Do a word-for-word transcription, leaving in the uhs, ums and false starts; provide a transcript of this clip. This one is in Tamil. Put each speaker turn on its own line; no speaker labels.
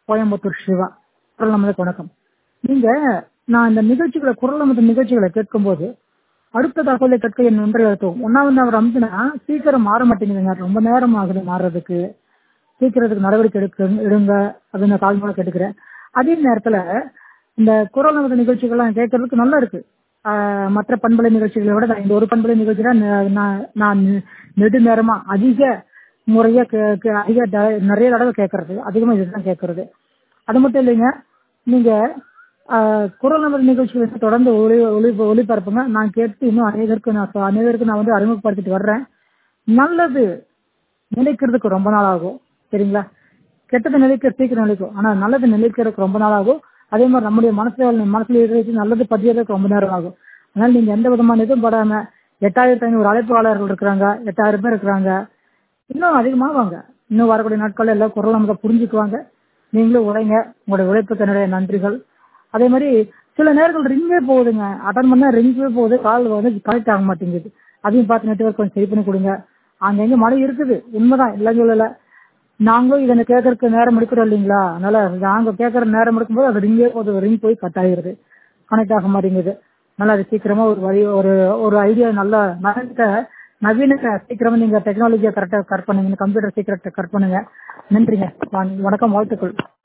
கோயம்புத்தூர் சிவா. குரல் நமதுக்கு வணக்கம். நீங்க நான் இந்த நிகழ்ச்சிகளை குரல் நமது நிகழ்ச்சிகளை கேட்கும்போது அடுத்த தகவலை கேட்க என் நண்பரை அழுத்தவும் ஒன்னாவது அவர் அமுதுனா சீக்கிரம் மாற மாட்டேங்குதுங்க. ரொம்ப நேரம் ஆகுது மாறுறதுக்கு. சீக்கிரத்துக்கு நடவடிக்கை எடுக்க எடுங்க அப்படின்னு நான் கால் மூலம் கேட்டுக்கிறேன். அதே நேரத்துல இந்த குரல் நமது நிகழ்ச்சிகள்லாம் கேட்கறதுக்கு நல்லா இருக்கு. ஆஹ் மற்ற பண்பலை நிகழ்ச்சிகளை விட இந்த ஒரு பண்பலை நிகழ்ச்சி தான் நான் நெடு நேரமா அதிக முறையா அதிக நிறைய தடவை கேட்கறது அதிகமா இதுதான் கேட்கறது. அது மட்டும் இல்லைங்க, நீங்க குரல் நமது நிகழ்ச்சிகள் தொடர்ந்து ஒளி ஒளி ஒளிபரப்புங்க. நான் கேட்டு இன்னும் அநேகருக்கு நான் அநேகருக்கு நான் வந்து அறிமுகப்படுத்திட்டு வர்றேன். நல்லது நிலைக்கிறதுக்கு ரொம்ப நாள் ஆகும், சரிங்களா? கெட்டது நிலைக்க சீக்கிரம் நிலைக்கும், ஆனா நல்லது நிலைக்கிறதுக்கு ரொம்ப நாள் ஆகும். அதே மாதிரி நம்முடைய மனசுல மனசுல இருக்கிறது நல்லது பதியறதுக்கு ரொம்ப நேரம் ஆகும். அதனால நீங்க எந்த விதமான இதுவும் படாம எட்டாயிரத்தி ஐநூறு அழைப்பாளர்கள் இருக்கிறாங்க, எட்டாயிரம் பேர் இருக்கிறாங்க, இன்னும் அதிகமாவாங்க. இன்னும் வரக்கூடிய நாட்கள் எல்லாம் குரல் நமக்கு புரிஞ்சுக்குவாங்க. நீங்களும் உழைங்க. உங்களுடைய உழைப்புக்கு என்னுடைய நன்றிகள். அதே மாதிரி சில நேரங்கள் ரிங்கே போகுதுங்க, அட்டன் பண்ணா ரிங்கே போகுது, கால் வந்து கனெக்ட் ஆக மாட்டேங்குது. அதையும் பார்த்து நெட்வொர்க் கொஞ்சம் சரி பண்ணி கொடுங்க. அங்க எங்க மழை இருக்குது, உண்மைதான், இல்லை சொல்லல. நாங்களும் இதனை கேட்கறதுக்கு நேரம் எடுக்கிறோம் இல்லைங்களா? அதனால நாங்க கேட்கற நேரம் எடுக்கும்போது அது ரிங்கே போகுது, ரிங் போய் கட் ஆகிருது, கனெக்ட் ஆக மாட்டேங்குது. நல்லா அது சீக்கிரமா ஒரு வழி ஒரு ஒரு ஐடியா நல்ல நவீன நவீன சீக்கிரமா நீங்க டெக்னாலஜியை கரெக்டா கரெக்ட் பண்ணுங்க, கம்ப்யூட்டர் சீக்கிரத்தை கரெக்ட் பண்ணுங்க. நன்றிங்க, வணக்கம், வாழ்த்துக்கள்.